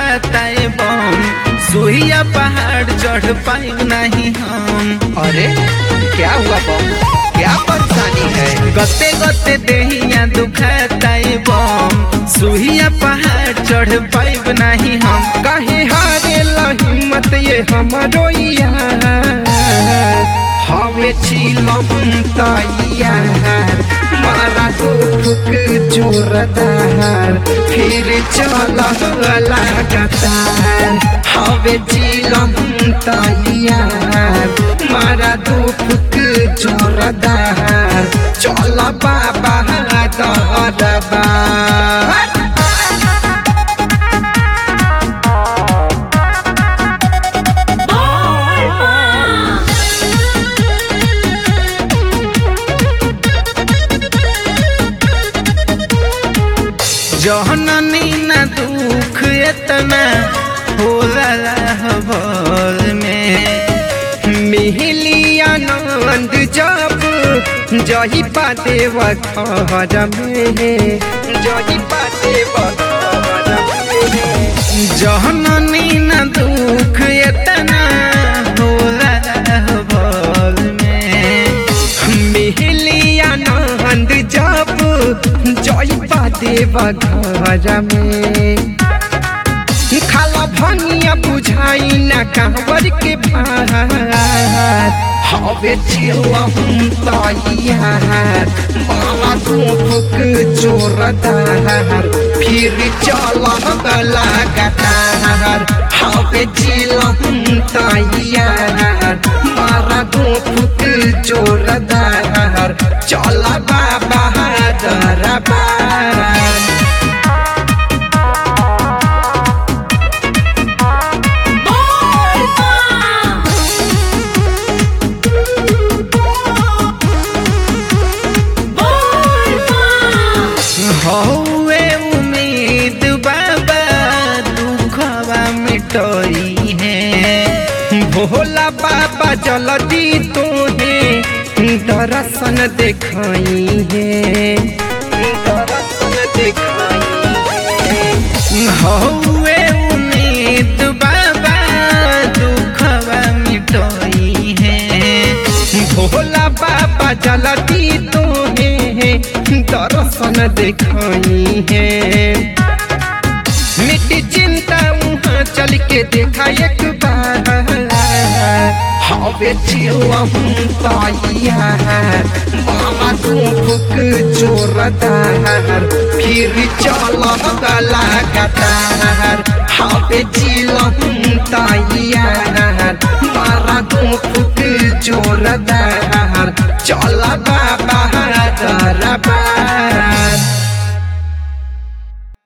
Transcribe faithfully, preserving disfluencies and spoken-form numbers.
दुखाता है बम, सुइया पहाड़ चढ़ पाई नहीं हम। अरे क्या हुआ बम, क्या परेशानी है? गते गते देहिया दुखाता है बम, सुइया पहाड़ चढ़ पाई नहीं हम। काहे हारे ला हिम्मत ये हमरो यार, हवे चिलम तैयार, मारा तो फुक जोरदार, फिर चल लगातार। हवे चिलम तैयार, मारा तो फुक जोरदार, चल बाबा दरबार। जहननी न दुख इतना होला भर में, मिहिली आनंद जब जही पाते घर में, जही पाते घर में। जहननी न दुख इतना होला भर में, मिहिली आनंद जब जही पाते घर में। खाला भनिया बुझाई न कांवर के भार, हवे चिलम तैयार, माला तो फुक जोरदार, फिर चल लगातार। हवे चिलम तैयार, माला तो फुक जोरदार, चल बाबा दरबार। हौवे उम्मीद बाबा दुखवा मिटोई है, भोला बाबा जल्दी तोहे दर्शन देखाई है, दर्शन देखाई है। हौवे उम्मीद बाबा दुखवा मिटोई है, भोला बाबा जल्दी तोहे दर्शन देखाई है। मिट्टी चिंता वहाँ चल के देखा एक बार, हवे चिलम तैयार, माला तो फुक जोरदार, फिर चल लगातार। हवे चिलम तैयार, माला तो फुक जोरदार, चल